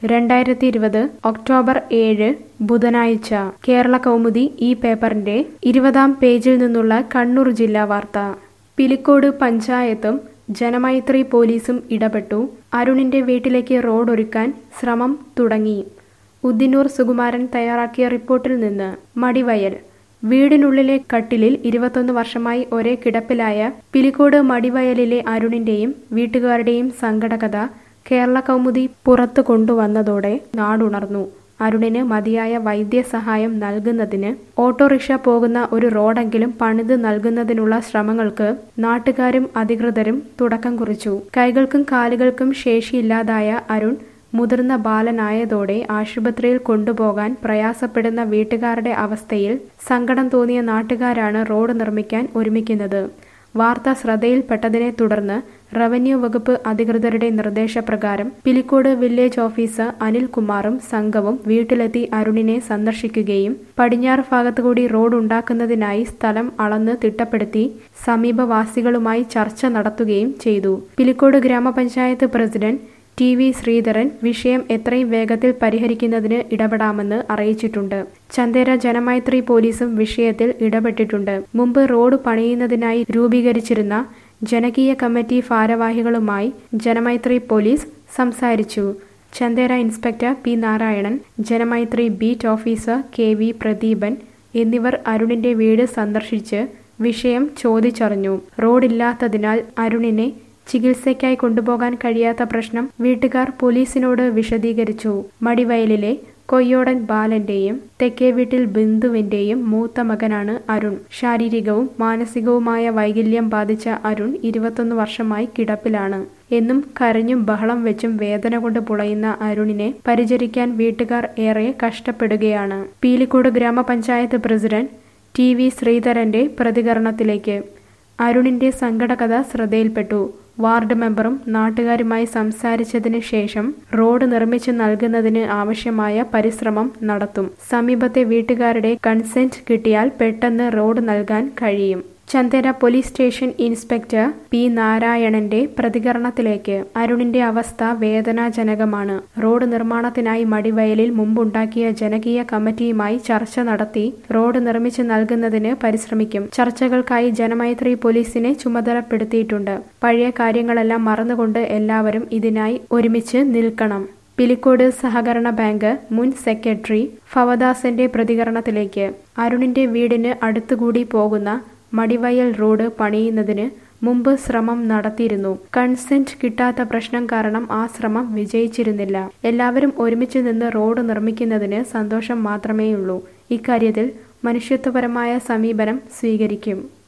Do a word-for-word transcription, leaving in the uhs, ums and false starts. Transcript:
രണ്ടായിരത്തി ഇരുപത് ഒക്ടോബർ ഏഴ് ബുധനാഴ്ച കേരള കൗമുദി ഈ പേപ്പറിന്റെ ഇരുപതാം പേജിൽ നിന്നുള്ള കണ്ണൂർ ജില്ലാ വാർത്ത. പിലിക്കോട് പഞ്ചായത്തും ജനമൈത്രി പോലീസും ഇടപെട്ടു. അരുണിന്റെ വീട്ടിലേക്ക് റോഡൊരുക്കാൻ ശ്രമം തുടങ്ങി. ഉദിനൂർ സുകുമാരൻ തയ്യാറാക്കിയ റിപ്പോർട്ടിൽ നിന്ന്. മടിവയൽ വീടിനുള്ളിലെ കട്ടിലിൽ ഇരുപത്തൊന്ന് വർഷമായി ഒരേ കിടപ്പിലായ പിലിക്കോട് മടിവയലിലെ അരുണിന്റെയും വീട്ടുകാരുടെയും സങ്കടകഥ കേരള കൗമുദി പുറത്തു കൊണ്ടുവന്നതോടെ നാടുണർന്നു. അരുണിന് മതിയായ വൈദ്യസഹായം നൽകുന്നതിന് ഓട്ടോറിക്ഷ പോകുന്ന ഒരു റോഡെങ്കിലും പണിത് നൽകുന്നതിനുള്ള ശ്രമങ്ങൾക്ക് നാട്ടുകാരും അധികൃതരും തുടക്കം കുറിച്ചു. കൈകൾക്കും കാലുകൾക്കും ശേഷിയില്ലാതായ അരുൺ മുതിർന്ന ബാലനായതോടെ ആശുപത്രിയിൽ കൊണ്ടുപോകാൻ പ്രയാസപ്പെടുന്ന വീട്ടുകാരുടെ അവസ്ഥയിൽ സങ്കടം തോന്നിയ നാട്ടുകാരാണ് റോഡ് നിർമ്മിക്കാൻ ഒരുമിക്കുന്നത്. വാർത്ത ശ്രദ്ധയിൽപ്പെട്ടതിനെ തുടർന്ന് റവന്യൂ വകുപ്പ് അധികൃതരുടെ നിർദ്ദേശപ്രകാരം പിലിക്കോട് വില്ലേജ് ഓഫീസർ അനിൽകുമാറും സംഘവും വീട്ടിലെത്തി അരുണിനെ സന്ദർശിക്കുകയും പടിഞ്ഞാറ് ഭാഗത്തുകൂടി റോഡ് ഉണ്ടാക്കുന്നതിനായി സ്ഥലം അളന്ന് തിട്ടപ്പെടുത്തി സമീപവാസികളുമായി ചർച്ച നടത്തുകയും ചെയ്തു. പിലിക്കോട് ഗ്രാമപഞ്ചായത്ത് പ്രസിഡന്റ് ടി വി ശ്രീധരൻ വിഷയം എത്രയും വേഗത്തിൽ പരിഹരിക്കുന്നതിന് ഇടപെടാമെന്ന് അറിയിച്ചിട്ടുണ്ട്. ചന്ദേര ജനമൈത്രി പോലീസും വിഷയത്തിൽ ഇടപെട്ടിട്ടുണ്ട്. മുമ്പ് റോഡ് പണിയുന്നതിനായി രൂപീകരിച്ചിരുന്ന ജനകീയ കമ്മിറ്റി ഭാരവാഹികളുമായി ജനമൈത്രി പോലീസ് സംസാരിച്ചു. Chandera inspector P Narayanan, Janamaithri beat officer K V Pradeepan എന്നിവർ അരുണിന്റെ വീട് സന്ദർശിച്ച് വിഷയം ചോദിച്ചറിഞ്ഞു. റോഡില്ലാത്തതിനാൽ അരുണിനെ ചികിത്സയ്ക്കായി കൊണ്ടുപോകാൻ കഴിയാത്ത പ്രശ്നം വീട്ടുകാർ പോലീസിനോട് വിശദീകരിച്ചു. മടിവയലിലെ കൊയ്യോടൻ ബാലന്റെയും തെക്കേ വീട്ടിൽ ബിന്ദുവിന്റെയും മൂത്ത മകനാണ് അരുൺ. ശാരീരികവും മാനസികവുമായ വൈകല്യം ബാധിച്ച അരുൺ ഇരുപത്തൊന്ന് വർഷമായി കിടപ്പിലാണ്. എന്നും കരഞ്ഞും ബഹളം വെച്ചും വേദന കൊണ്ട് പുളയുന്ന അരുണിനെ പരിചരിക്കാൻ വീട്ടുകാർ ഏറെ കഷ്ടപ്പെടുകയാണ്. പീലിക്കോട് ഗ്രാമപഞ്ചായത്ത് പ്രസിഡന്റ് ടി വി ശ്രീധരന്റെ പ്രതികരണത്തിലേക്ക്. അരുണിന്റെ സങ്കടകഥ ശ്രദ്ധയിൽപ്പെട്ടു. വാർഡ് മെമ്പറും നാട്ടുകാരുമായി സംസാരിച്ചതിന് ശേഷം റോഡ് നിർമ്മിച്ചു നൽകുന്നതിന് ആവശ്യമായ പരിശ്രമം നടത്തും. സമീപത്തെ വീട്ടുകാരുടെ കൺസെന്റ് കിട്ടിയാൽ പെട്ടെന്ന് റോഡ് നൽകാൻ കഴിയും. Chandera police station inspector P നാരായണന്റെ പ്രതികരണത്തിലേക്ക്. അരുണിന്റെ അവസ്ഥ വേദനാജനകമാണ്. റോഡ് നിർമ്മാണത്തിനായി മടിവയലിൽ മുമ്പുണ്ടാക്കിയ ജനകീയ കമ്മിറ്റിയുമായി ചർച്ച നടത്തി റോഡ് നിർമ്മിച്ചു നൽകുന്നതിന് പരിശ്രമിക്കും. ചർച്ചകൾക്കായി ജനമൈത്രി പോലീസിനെ ചുമതലപ്പെടുത്തിയിട്ടുണ്ട്. പഴയ കാര്യങ്ങളെല്ലാം മറന്നുകൊണ്ട് എല്ലാവരും ഇതിനായി ഒരുമിച്ച് നിൽക്കണം. പിലിക്കോട് സഹകരണ ബാങ്ക് മുൻ സെക്രട്ടറി ഫവദാസിന്റെ പ്രതികരണത്തിലേക്ക്. അരുണിന്റെ വീടിന് അടുത്തുകൂടി പോകുന്ന മടിവയൽ റോഡ് പണിയുന്നതിന് മുമ്പ് ശ്രമം നടത്തിയിരുന്നു. കൺസെന്റ് കിട്ടാത്ത പ്രശ്നം കാരണം ആ ശ്രമം വിജയിച്ചിരുന്നില്ല. എല്ലാവരും ഒരുമിച്ച് നിന്ന് റോഡ് നിർമ്മിക്കുന്നതിന് സന്തോഷം മാത്രമേയുള്ളൂ. ഇക്കാര്യത്തിൽ മനുഷ്യത്വപരമായ സമീപനം സ്വീകരിക്കും.